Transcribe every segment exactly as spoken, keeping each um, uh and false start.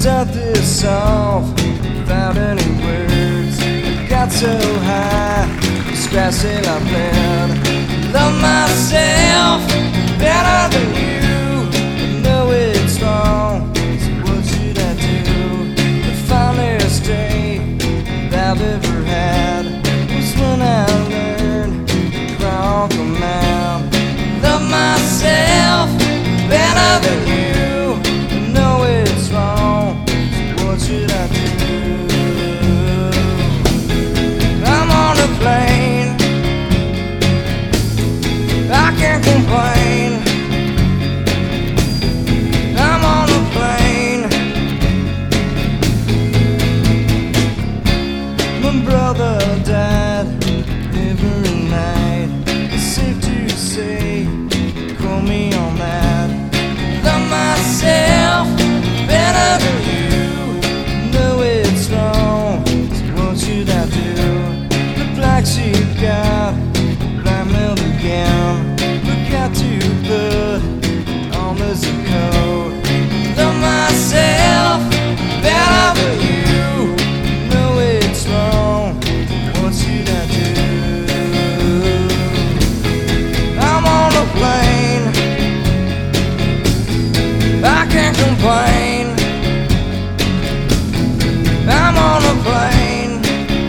start this off without any words. I got so high, scratching my blood. Love myself better than you. I know it's wrong, so what should I do? The finest day that I've ever had was when I learned to crawl a mound. Love myself better than you. I know it's wrong, so what should I do? I'm on a plane, I can't complain. I'm on a plane. My brother died every night. It's safe to say, call me on that. Love myself better than you. Know it's wrong, so what should I do? The black sheep got black milk again. Look out to put on this coat. Love myself better than you. Know it's wrong, what should I do? I'm on a plane, I can't complain. I'm on a plane.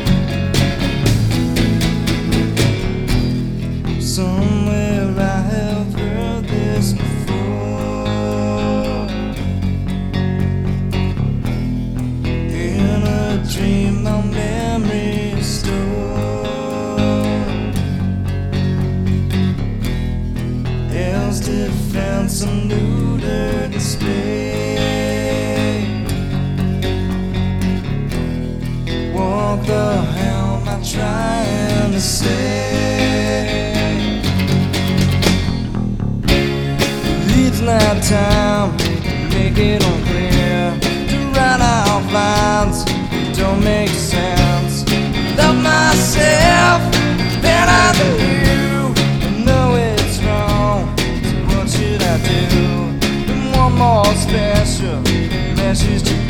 Somewhere I have heard this before. In a dream my memory stored. Hell's defense and neuter display. What the hell am I trying to say? It's not time to make it unclear, to write out lines that don't make sense. Love myself better than you. I know it's wrong, so what should I do? And one more special message to